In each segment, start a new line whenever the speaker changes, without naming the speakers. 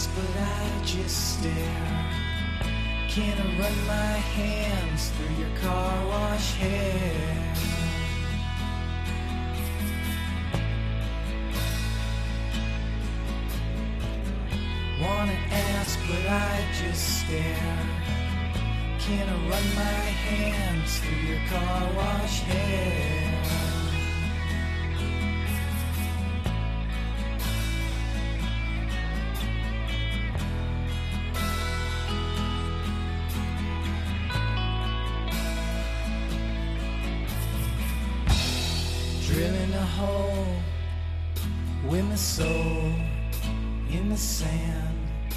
ask, but I just stare. Can I run my hands through your car wash hair? Wanna ask, but I just stare. Can I run my hands through your car wash hair? Drilling a hole with my soul in the sand,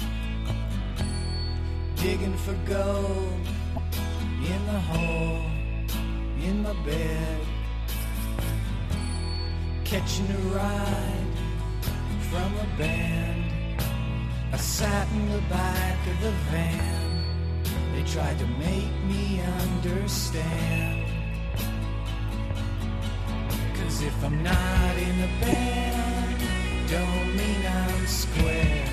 digging for gold in the hole in my bed, catching a ride from a band. I sat in the back of the van. They tried to make me understand. 'Cause if I'm not in a band, don't mean I'm square.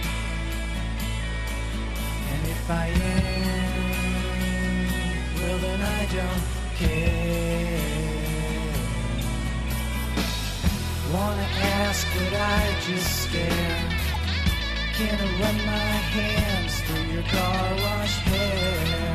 And if I am, well then I don't care. Wanna ask, but I just stare. Can I run my hands through your car wash hair?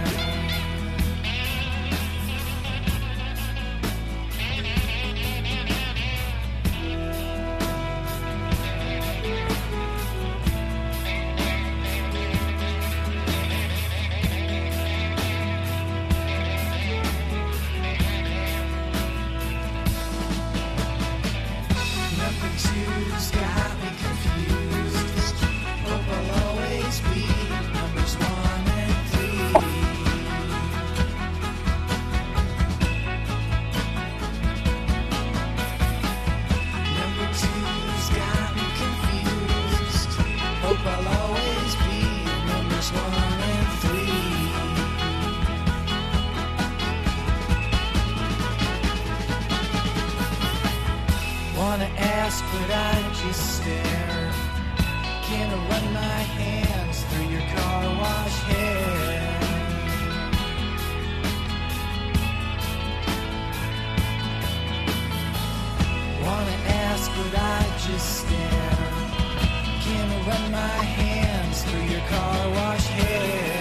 Wanna ask, but I just stare. Can I run my hands through your car wash hair? Wanna ask, but I just stare. Can I run my hands through your car wash hair?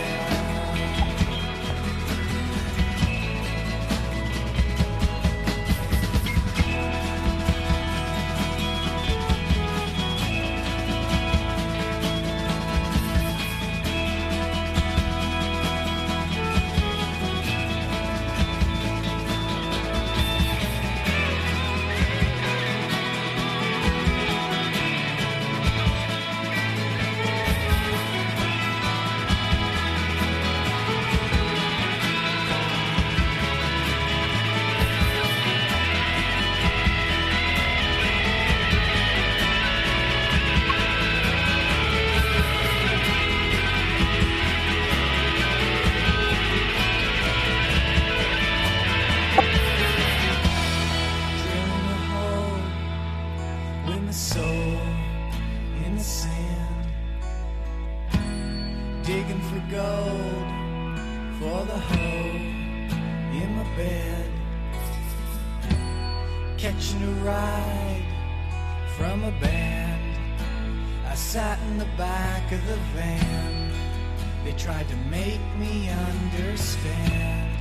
Soul in the sand, digging for gold for the hole in my bed, catching a ride from a band. I sat in the back of the van. They tried to make me understand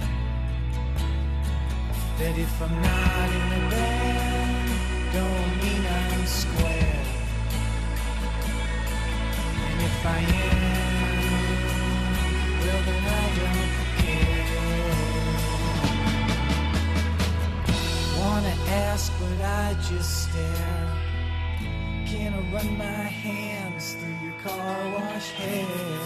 that if I'm not in the band, don't mean I'm square. And if I am, well then I don't care. Wanna ask, but I just stare. Can I run my hands through your car wash hair?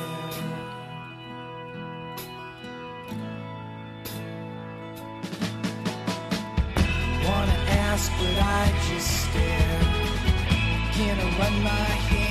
But I just stare. Can I run my hands